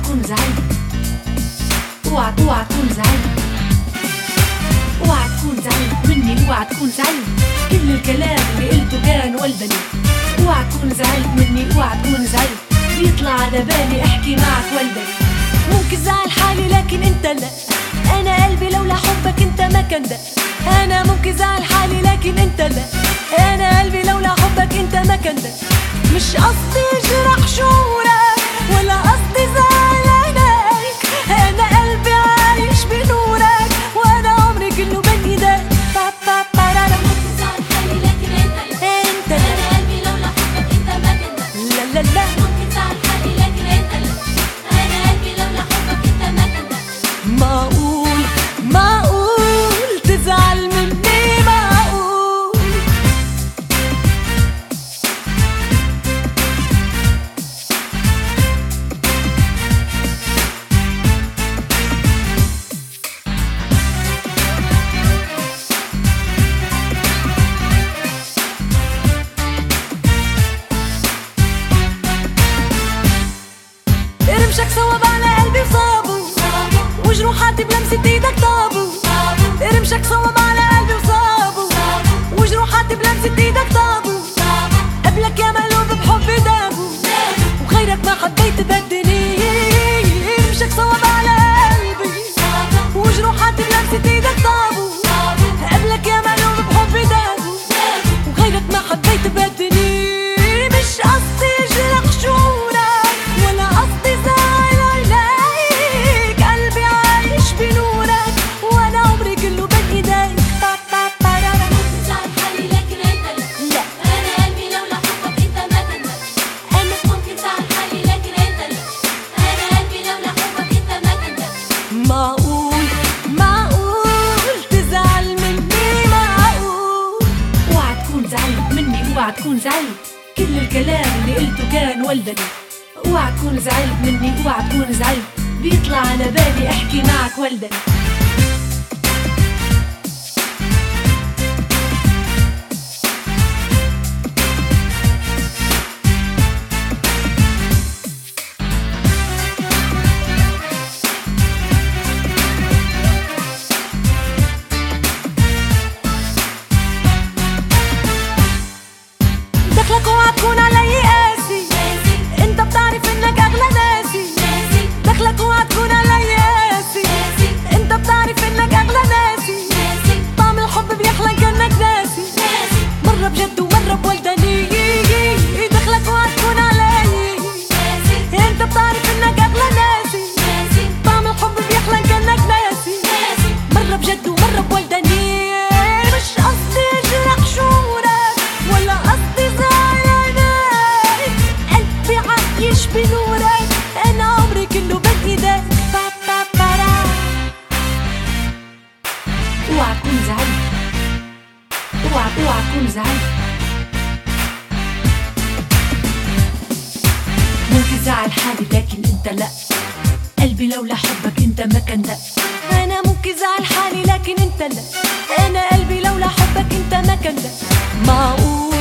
تكون زعلت، اوعى تكون زعلت، اوعى تكون زعلت مني، اوعى تكون زعلت. كل الكلام اللي قلته كان ولدني. اوعى تكون زعلت مني، اوعى تكون زعلت. بيطلع على بالي احكي معك ولدني. ممكن زعل حالي لكن انت لا. انا قلبي لولا حبك انت ما كان ده. انا ممكن زعل حالي لكن انت لا. انا قلبي لولا حبك انت ما كان ده. مش قصدي اجرح شعورك ولا قصدي زعل عينيك. انا قلبي عايش بنورك وانا عمري كله بين ايديك. ممكن زعل حالي لكن انت لا. انا قلبي لولا حبك انت ما كان ده. لا لا لا. ممكن زعل حالي لكن انت لا. انا قلبي لولا حبك انت ما كان ده. معقول تزعل مني؟ معقول ارمشك صوب على قلبي وصابه، وجروحاتي بلمسة ايدك طابوا. ارمشك صوب على قلبي وصابه، وجروحاتي بلمسة ايدك طابوا. قبلك يا مقلوب بحبي دابوا، وغيرك ما حبيت بدني. ارمشك صوب على قلبي، وجروحاتي بلمسة ايدك طابوا. قبلك يا مقلوب بحبي دابوا، وغيرك ما حبيت بدني. مش قصدي اجرح شعورك ولا قصدي زعل عينيك. قلبي عايش بنورك وانا عمري كله بين ايديك. ممكن زعل حالي لكن انت لا. انا قلبي لولا حبك انت ما كان ده. انا ممكن زعل حالي لكن انت لا. انا قلبي لولا حبك انت ما كان ده. معقول تزعل مني؟ معقول اوعى تكون زعلت مني، اوعى تكون زعلت. كل الكلام اللي قلته كان ولدني. اوعى تكون زعلت مني، اوعى تكون زعلت. بيطلع على بالي احكي معك ولدني. دخلك اوعى تكون علي قاسي، انت بتعرف انك اغلى ناسي. دخلك اوعى تكون علي قاسي، انت بتعرف انك اغلى ناسي. طعم الحب بيحلى كانك ناسي، مرة بجد ومرة بولدني. دخلك اوعى تكون علي، انت بتعرف انك اغلى ناسي. طعم الحب بيحلى كانك ناسي، مرة بجد ومرة بولدني. مش قصدي اجرح شعورك ولا قصدي زعل عينيك. قلبي عايش بنورك انا عمري كله بين ايديك. اوعى تكون زعلت، اوعى تكون زعلت. ممكن زعل حالي لكن انت لا. قلبي لولا حبك انت ما كان ده. انا ممكن زعل حالي لكن انت لا. انا قلبي لولا حبك انت ما كان ده. معقول